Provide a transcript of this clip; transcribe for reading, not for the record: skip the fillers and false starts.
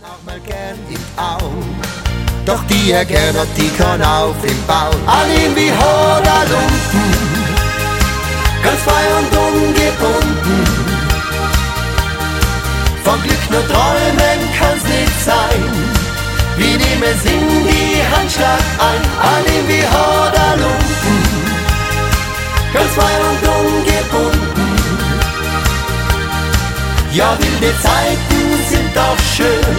auch mal gern im Au. Doch die gern hat die kann auf im Bau. Alle wie Horderlumpen, ganz frei und ungebunden. Von Glück nur träumen kann's nicht sein. Wir nehmen in die Handschlag ein. Alle wie Horderlumpen, ganz frei und ungebunden. Ja, wilde Zeiten sind doch schön.